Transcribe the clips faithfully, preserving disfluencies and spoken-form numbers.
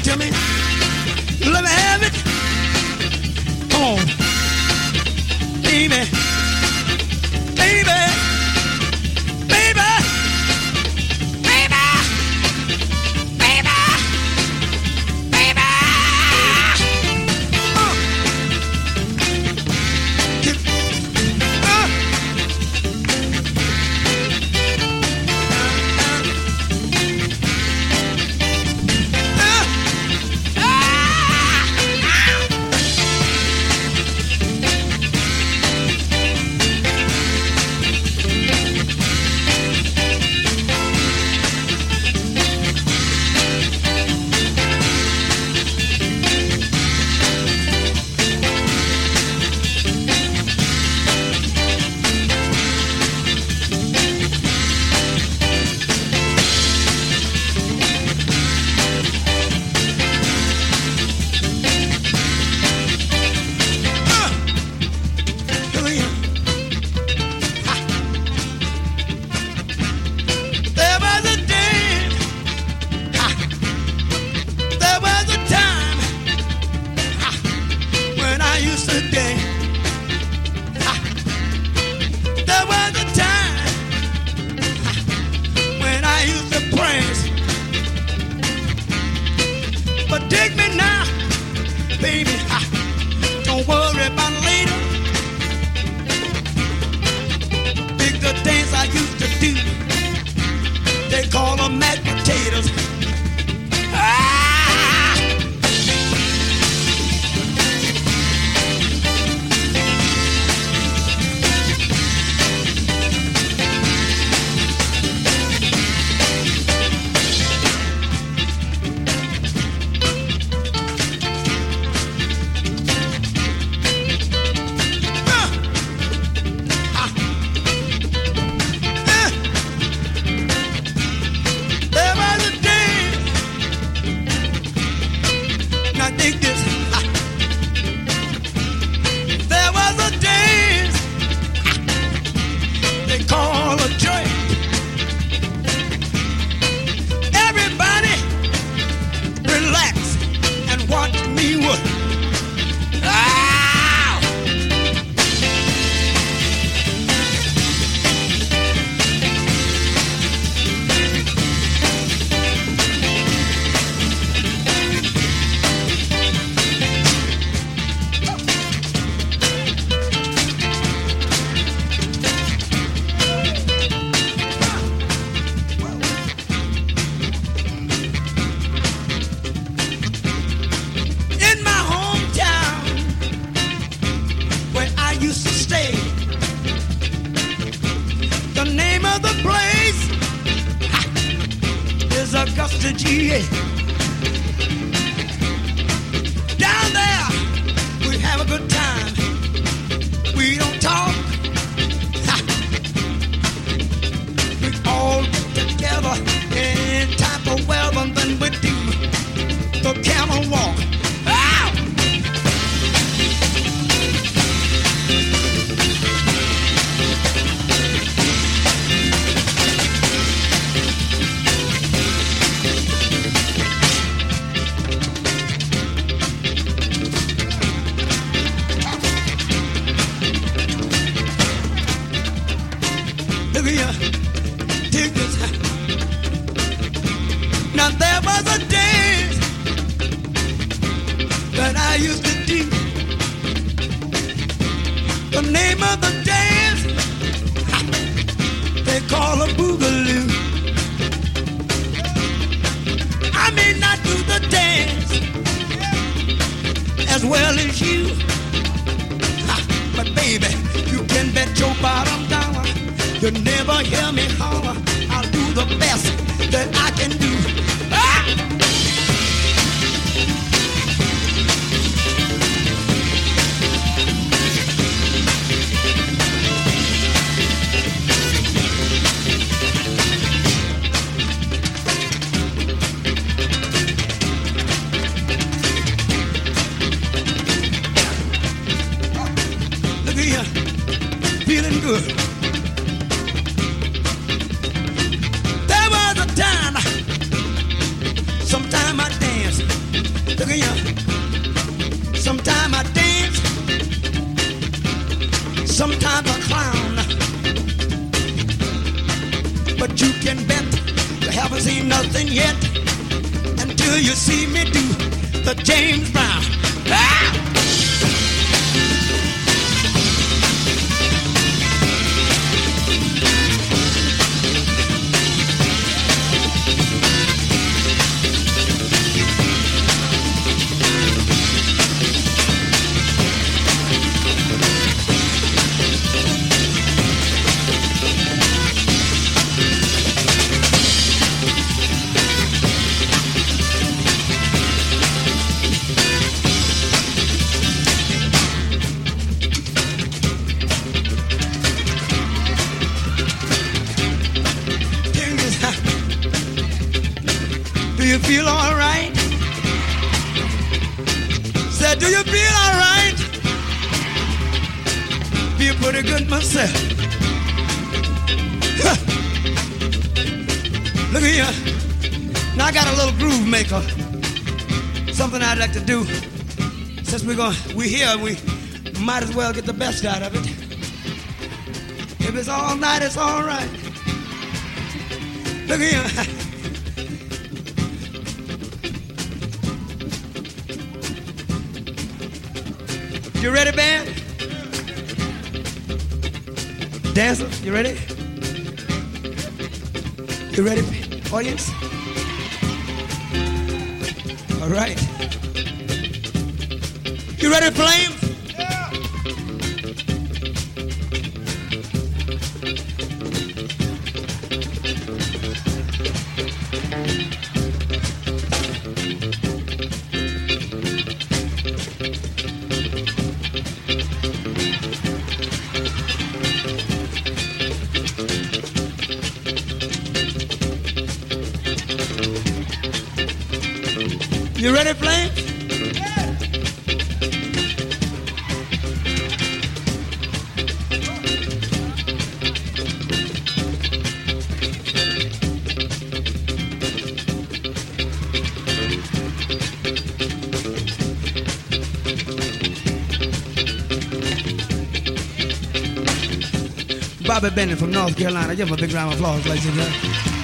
to me. Let me have it. Come on. Baby. Baby. Baby. Baby. Baby. Baby. Uh. Get, uh. Dig me now, baby. Ah, don't worry about later. Big the dance I used to do. They call them mashed potatoes. Ah! Augusta, G A. Down there, we have a good time. We don't talk. Ha. We all get together in type of weather, and then we do the camel walk. Ow! Dig this. Now there was a dance that I used to do. The name of the dance they call a boogaloo. I may not do the dance as well as you, but baby, you can bet your bottom dollar you'll never hear me holler. I'll do the best that I can do. Ah! Look at you, feeling good. Sometime I dance here. Sometimes I dance, sometimes I clown. But you can bet you haven't seen nothing yet until you see me do the James Brown. Ah! Do you feel all right? Said, do you feel all right? Feel pretty good myself. Huh. Look at here. Now I got a little groove maker. Something I'd like to do. Since we're going, we're here, we might as well get the best out of it. If it's all night, it's all right. Look at here. You ready, band? Dancer, you ready? You ready, audience? All right. You ready, Flame? Yeah. You ready, Flame? Yeah. Bobby Bennett from North Carolina. Give him a big round of applause, ladies and gentlemen.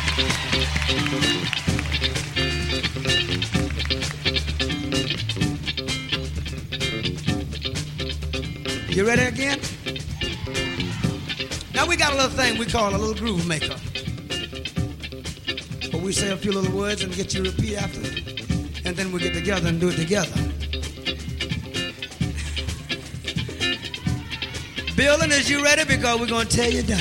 You ready again? Now we got a little thing we call a little groove maker. But we say a few little words and get you to repeat after it. And then we get together and do it together. Building, is you ready? Because we're going to tear you down.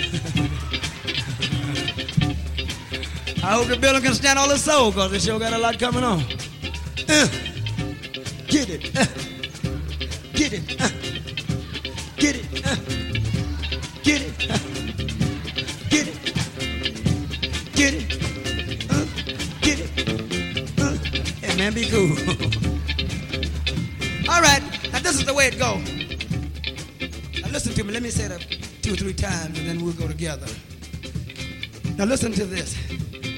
I hope the building can stand all the soul, because it sure got a lot coming on. Uh, get it. Uh, get it. Uh. Get it, uh, get it, uh, get it, get it, uh, get it, uh, hey man, be cool. All right, now this is the way it goes. Now listen to me, let me say it two or three times and then we'll go together. Now listen to this.